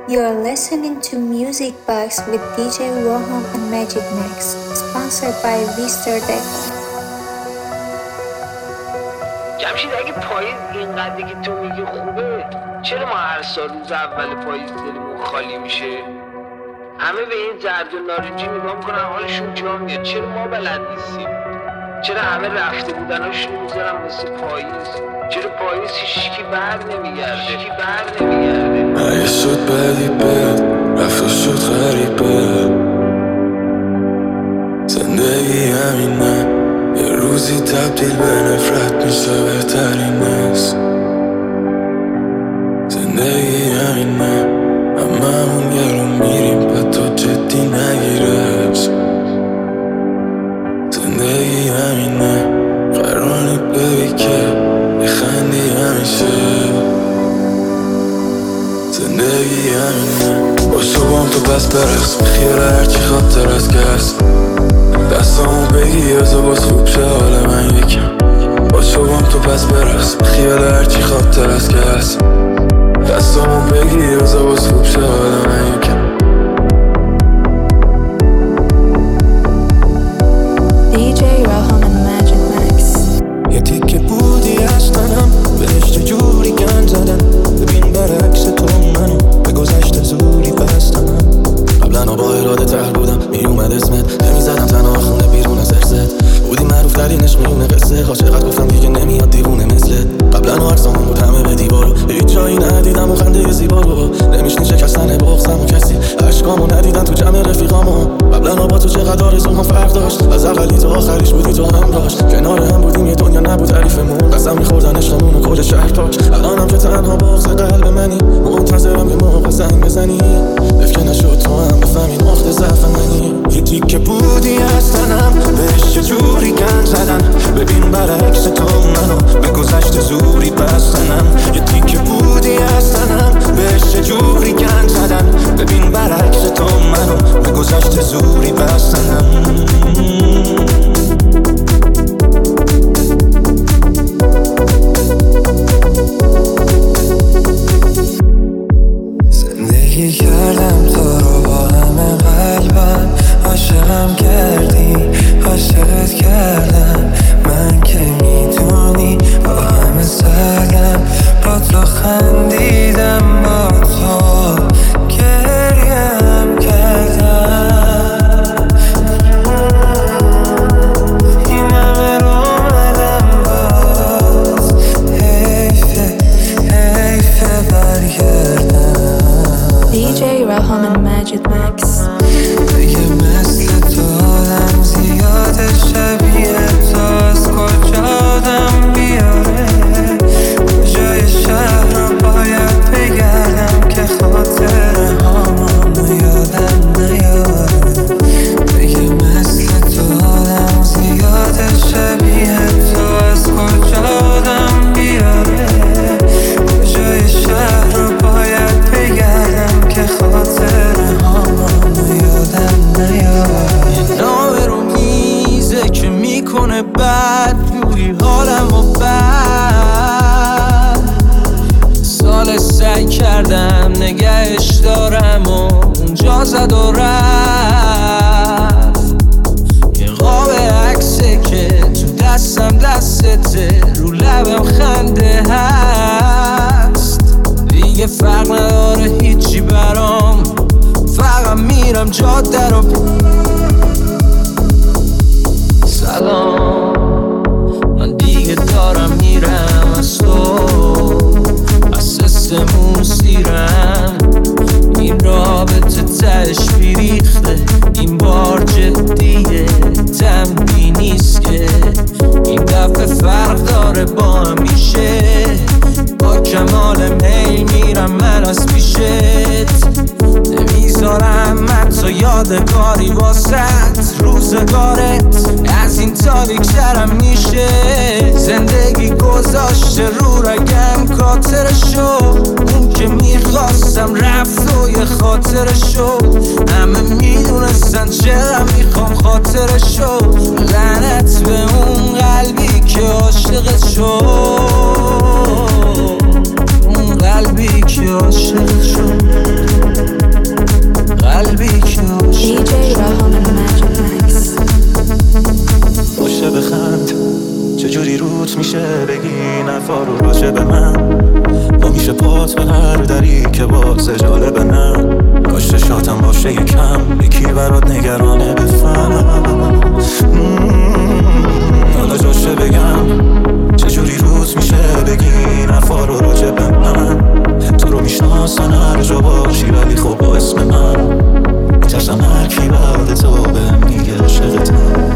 You're listening to Music Box with DJ Roham and Magic Mix, sponsored by Vista Deco. جمشید اگه پاییز اینقدر که تو میگی خوبه، چرا ما هر سال روز اول پاییز دلمون خالی میشه؟ همه به این زرد و نارنجی نگاه میکنن حالشون جا میاد. چرا ما بلد نیستیم؟ چرا همه رفته بودناشون میذارن واسه پاییز؟ چرا پاییز هیچکی بر نمیگرده؟ اگه شد بدی بد رفت و شد غریبه، زندگی همینه، یه روزی تبدیل به نفرت میشه بهترین است. زندگی همینه، هممون یه رو میریم و تو جدی نگیرش. زندگی همینه، قراری ببی که بخندی همیشه. زندگی همینه، با شبام تو بس برقص خیال هرچی خاطر از کس دستامو بگی از باز خوب شه حال من یکم. با شبام تو بس برقص خیال هرچی خاطر از کس دستامو بگی از باز خوب شه حال من یکم. DJ Roham and Magic Mix. یه تیکه بودی از تنم بهش چجوری گند زدن، ببین برعکس تو منو به گذشت زوری بستم. قبلا با اراده تر بودم میومد اسمت نمیزدم تنها خونه بیرون از ارزت بودی معروف ترین عشق میونه قصه ها. چقدر گفتم دیگه نمیاد دیوونه مثلت. قبلا عرضمون بود همه به دیوارو، هیچ جایی ندیدم و خنده زیبا رو نمیشنی شکستن بغضم و کسی عشقامو ندیدن تو جمع رفیقامو. قبلا با تو چقدر آرزوها فرق داشت، از اولی تا آخریش بودی تو همراش. کنار هم بودیم یه دنیا نبود تعریفمون، قسم میخوردن عشقمون و کل شهر پاک. الانم که تنها بغض قلب منی، منتظرم یه موقع زنگ بزنی افکه نشد تو هم بفهمی نقطه ضعف منی. یه تیکه بودی از تنم بهش چجوری گند زدن، ببین برعکس تو منو به گذشت زوری بستنم. یه تیکه بودی از تنم بهش چجوری گند زدن، ببین برعکس تو منو به گذشت زوری بستنم. زندگی کردم تو رو با همه قلبم، عاشقم کردی عاشقت کردم. من که میدونی با همه سرگم، با تو خندیدم با تو گریم کردم. این همه رو اومدم باز، حیفه برگردم. DJ Roham and Magic Mix. دیگه مثل تو آدم زیاده، شبیه تو از کجا آدم بیاره. جای شهر رو باید بگردم که خاطره هامونو یادم نیاره. دیگه مثل تو آدم زیاده، شبیه تو از کجا آدم بیاره. جای شهر رو باید بگردم که خاطره هامونو یادم نیاره. یه نامه رو میزه که میکنه بد جوری حالم و بد. سال سعی کردم نگهش دارم و اونجا زد و رفت. یه قاب عکسه که تو دستم دستته، رو لبم خنده هست. دیگه فرق نداره هیچی برام، فقط میرم جاده رو. سلام، من دیگه دارم میرم از تو، از سیستمون سیرم. این رابطه تهش بیریخته، این بار جدیه تمبی نیست که این دفعه فرق داره با همیشه. با کمال میل میرم من از پیشت، نمیذارم حتی یادگاری واسط. روزگارت از این تاریک‌ترم میشه. زندگی گذاشته رو رگم خاطرشو، اون که میخواستم رفت و یه خاطرشو. همه میدونستن چرا میخوام خاطرشو. لعنت به اون قلبی که عاشقت شد، اون قلبی که عاشقت شد. باشه به من، با میشه پات به هر دری که باز جالبه نه. کاش شاتم باشه یکم یکی برات نگرانه بفهم. حالا جاشه بگم چجوری روز میشه بگی نفا رو راجع به من. تو رو میشناسن هر جا باشی ولی خب با اسم من میترسم هر کی بعد تو بهم میگه عاشقتم.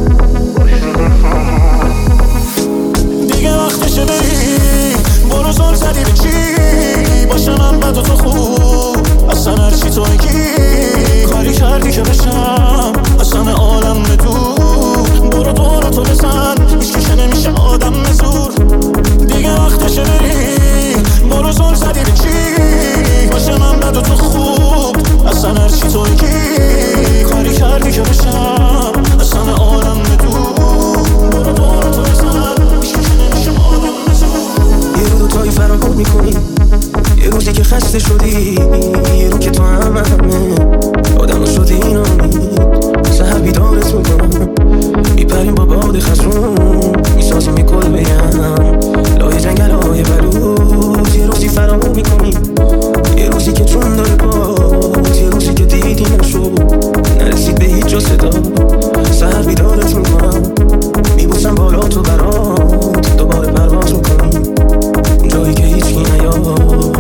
دیگه وقتشه بری، برو زل زدی به چی باشه من بد و تو خوب. اصلا هر چی تو میگی کاری کردی که بشم اصلا عالم ندور. برو دورو تو بزن هیچ که نمیشه آدم مزور. دیگه وقتشه بری، برو زل زدی به چی باشه من بد و تو خوب. اصلا هر چی تو میگی کاری کردی که بشم اصلا عالم ندور. برو دورو تو بزن هیچ که نمیشه آدم مزور. یه رو تایی فراغت میکنی، یه روزی که خسته شدی، یه رو که تو همه آدم شدی نامید. سهر بیدارت میکنم میپریم با باد خزرون، میسازیم یه کل بیم لای جنگل های بلوز. یه روزی فراغت میکنی، یه روزی که چون داره باد، یه روزی که دیدی نشد نرسید به هیچ جا صدا. سهر بیدارت میکنم میبوسم بالا تو برات، دوباره پرواز میکنی جایی که هیچ کی نیاد.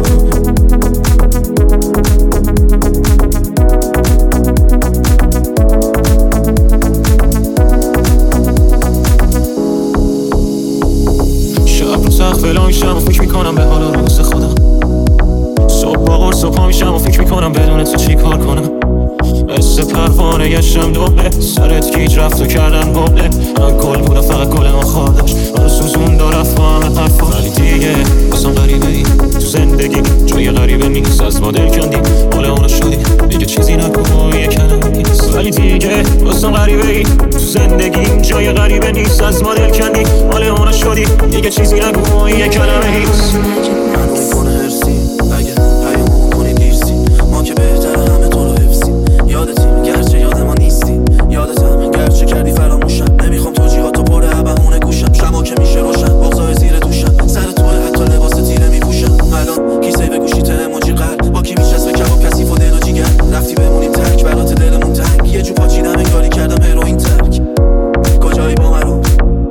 شب رو سخت فلا میشم و فکر میکنم به حال روز خودم. صبح با قرص و پا میشم و فکر میکنم بدون تو چی کار کنم. مثل پروانه گشتم دوبله، سرت گیج رفت و کردن بابله. من گل بودم فقط گل ما خواهدش، من سوزون دو رفت همه حرفا. ولی دیگه بازم غریبه ای تو زندگی، جای غریبه نیست از ما دل کندی مال اونا شدی. دیگه چیزی نگو یه کلمه نیست. ولی دیگه بازم غریبه ای تو زندگی، جای غریبه نیست از ما دل کندی مال اونا شدی. دیگه چیزی نگو یه کلمه نیست. من میکنه هرسی اگه پیامو کنی دیرسی، ما که بهتره همه تو رو حفظیم. یادتیم گرچه یاد ما نیستی، یادتم گرچه کردی فراموشم. نمیخوام توجیهاتو پره بهونه گوشم، شما که میشه روشن بغضای زیر دوشم. سر توه حتی لباس تیره میپوشم. الان کیسه به گوشیت اموجی قلب، با کی میشست کباب کثیف و دل و جیگر. رفتی بمونیم تک برات دلمون تنگ، یه جو پاچیدم انگاری کردم هروئین ترک. کجایی با من رو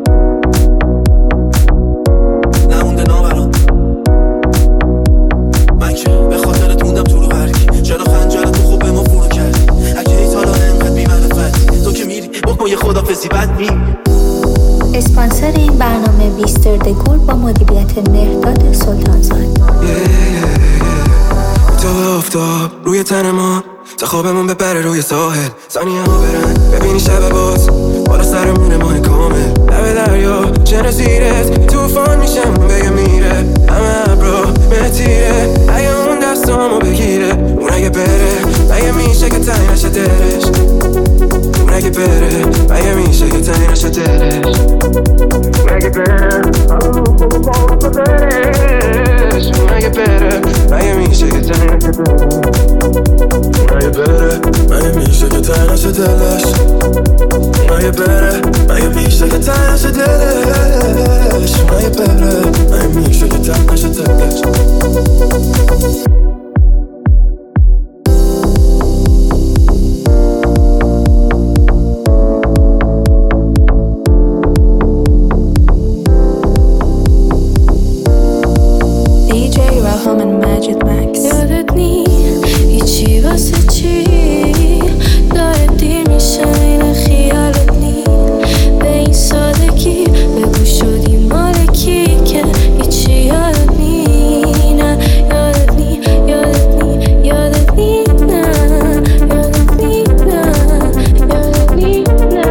نمونده نامران، من که به خاطرت موندم تو رو برگی. چرا خنجرتو خوب به ما فرو کردی؟ اگه ایت حالا انقدر بی‌معرفتی، تو که میری بکن یه خدافظی بد می. اسپانسر این برنامه ویستر دکور با مدیریت مهرداد سلطانزاد. تو افتاب روی تن ما تا خوابمون بپره روی ساحل. ثانیه ها برن ببینی شب باز بالا سرمونه ماه کامل. لب دریا چنه زیرت توفان میشم بگه میره همه ابرا مهتیره. اگه اون دستامو بگیره اون اگه بره اگه میشه که تایی نشه دلش. اون اگه بره اگه میشه که تایی نشه دلش. اون اگه بره اون اگه بره اگه میشه که تایی نشه دلش. اگه بره اگه میشه که تایی نشه دلش. اگه بره اگه میشه که تایی نشه دلش. اگه بره اگه میشه که تایی نشه دلش. یادت نی هیچی واسه چی داره دیر میشه این خیالت نی به این سادگی بگو شدی مالکی که هیچی یادت نی. نه یادت نی یادت نی یادت نی نه یادت نی نه یادت نی نه.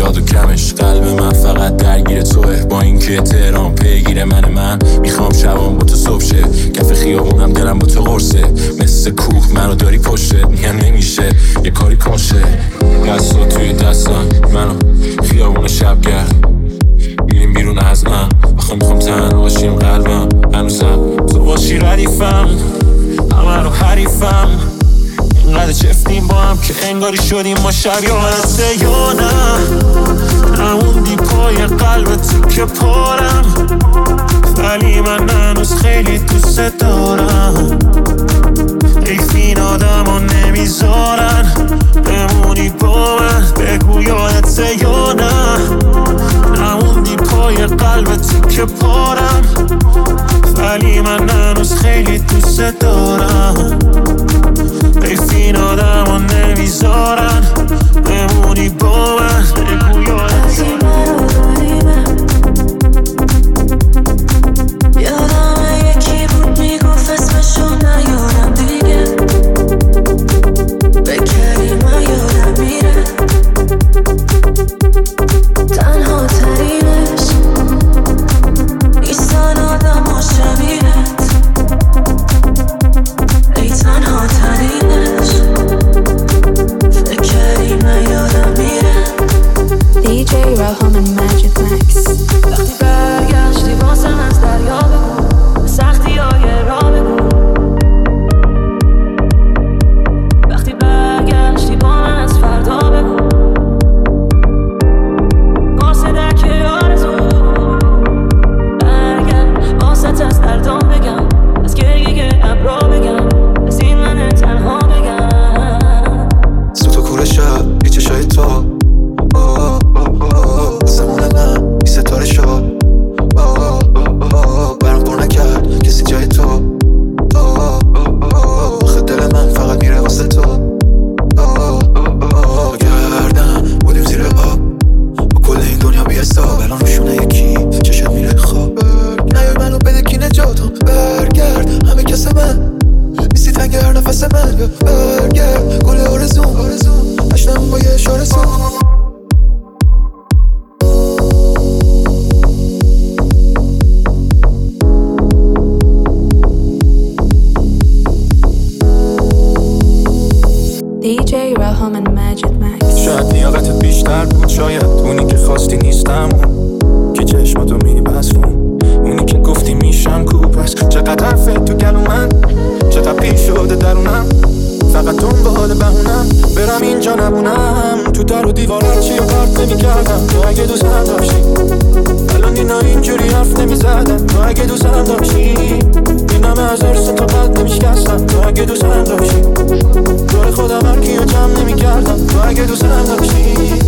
زیاد و کمش. قلب من فقط درگیر توه، با اینکه تهران پیگیر من میخوام شبام با تو صبح شه. کف خیابونم دلم با تو قرصه، مثل کوه منو داری پشته. میگم نمیشه یه کاری کشه، دستا توی دستان منو خیابون شب گرد. میریم بیرون از من میخوام تنها باشیم، قلبم هنوزم تو باشی ردیفم، همه رو حریفم. اینقدر چفتیم با هم که انگاری شدیم ما شب یادته یا نه. نموندی پای قلبت که پارم، ولی من هنوز خیلی دوست دارم. این آدم ها نمیذارن بمونی با من، بگو یادته یا نه. نموندی پای قلبت که پارم، ولی من هنوز خیلی دوست دارم. این آدم ها نمیذارن بمونی با من، بگو یادته. یادم یکی بود میگفت اسمشو نیارم دیگه، به کلمه یادم میره. تنها ترینش نیستن آدم ها شبیهت، ای تنها ترینش به کلمه یادم میره. DJ Raham and Magic Max. وقتی برگشتی واسم از دریا بگو، سختی های را بگو. وقتی برگشتی با من از فردا بگو، واسه درک آرزو برگرد. واسه از دردام بگم، از گریه ابرا بگم، از این من تنها بگم. سوت و کور شب یه چشای تو زمونه من بی ستاره شد. برام پر نکرد کسی جای تو. آخه دل من فقط میره واسه تو. گردم بودیم زیر آب با کل این دنیا بی حساب، الان روشونه یکی چشت میره خواب. نیای منو بده کی نجاتم، برگرد همه کس من نیستی تنگ هر نفس من. برگرد گل آرزوم اشنم با یه اشاره سون. DJ Raham and Magic Max. شاید لیاقتت بیشتر بود، شاید اونی که خواستی نیستم، اون که چشماتو میبستم، اونی که گفتی میشم کوپس. چقدر حرفه تو گلو من، چقدر پیر شده درونم، فقط دنبال بهونم برم اینجا نمونم. تو در و دیوارات چی و پرت نمیکردم، تو اگه دوستم داشتی الان اینا اینجوری حرف نمیزدن. تو اگه دوستم داشتی این همه از ارس تو قد نمیشکستم. تو اگه دوستم داشتی دور خودم هر کیو جمع نمیکردم. تو اگه دوستم داشتی.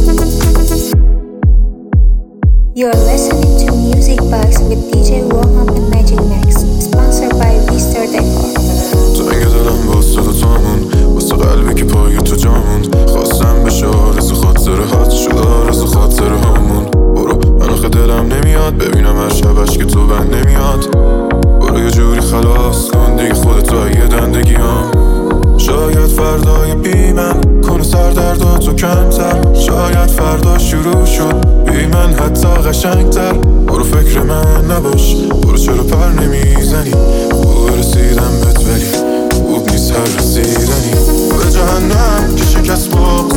You're listening to Music Box with DJ Raham and Magic Max, sponsored by Vista Decor. زنگ دلم واسه دوتامون، واسه قلبی که پای تو جاموند. خواستم بشه آرزو خاطره هات، شد آرزو خاطره هامون. برو من آخه دلم نمیاد ببینم هر شبش که تو بند نمیاد. برو یه جوری خلاص کن دیگه خودتو یه دندگیام. شاید فردای بی من کنه سردرداتو کمتر، شاید فردا شروع شد بی من حتی قشنگتر. برو فکر من نباش، برو چرا پر نمیزنی. خوب رسیدم بهت ولی خوب نیست هر رسیدنی. به جهنم که شکست باز